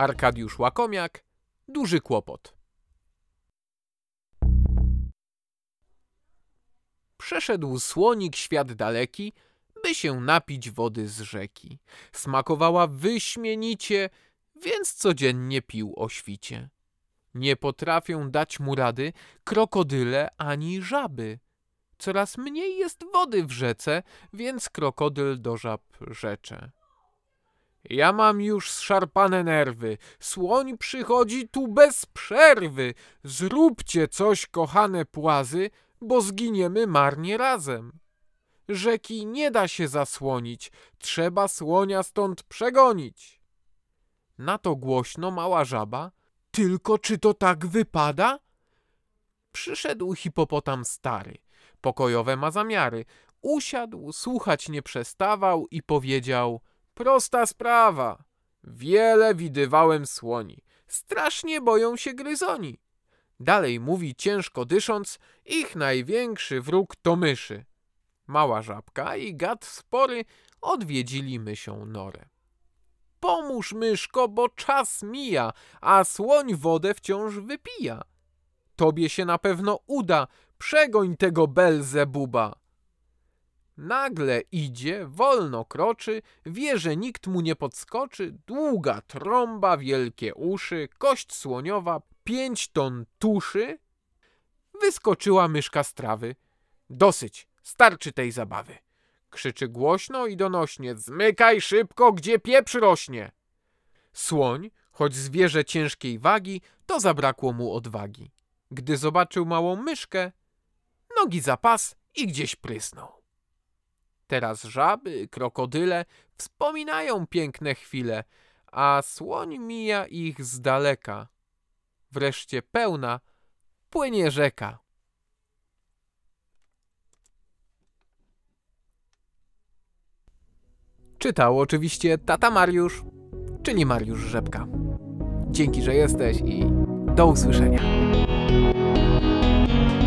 Arkadiusz Łakomiak, Duży kłopot. Przeszedł słonik świat daleki, by się napić wody z rzeki. Smakowała wyśmienicie, więc codziennie pił o świcie. Nie potrafią dać mu rady krokodyle ani żaby. Coraz mniej jest wody w rzece, więc krokodyl do żab rzecze. Ja mam już zszarpane nerwy, słoń przychodzi tu bez przerwy. Zróbcie coś, kochane płazy, bo zginiemy marnie razem. Rzeki nie da się zasłonić, trzeba słonia stąd przegonić. Na to głośno mała żaba: tylko czy to tak wypada? Przyszedł hipopotam stary, pokojowe ma zamiary. Usiadł, słuchać nie przestawał i powiedział: prosta sprawa, wiele widywałem słoni, strasznie boją się gryzoni. Dalej mówi ciężko dysząc: ich największy wróg to myszy. Mała żabka i gad spory odwiedzili mysią norę. Pomóż, myszko, bo czas mija, a słoń wodę wciąż wypija. Tobie się na pewno uda, przegoń tego Belzebuba. Nagle idzie, wolno kroczy, wie, że nikt mu nie podskoczy, długa trąba, wielkie uszy, kość słoniowa, 5 ton tuszy. Wyskoczyła myszka z trawy. Dosyć, starczy tej zabawy. Krzyczy głośno i donośnie: zmykaj szybko, gdzie pieprz rośnie. Słoń, choć zwierzę ciężkiej wagi, to zabrakło mu odwagi. Gdy zobaczył małą myszkę, nogi za pas i gdzieś prysnął. Teraz żaby, krokodyle wspominają piękne chwile, a słoń mija ich z daleka. Wreszcie pełna płynie rzeka. Czytał oczywiście tata Mariusz, czyli Mariusz Rzepka. Dzięki, że jesteś i do usłyszenia.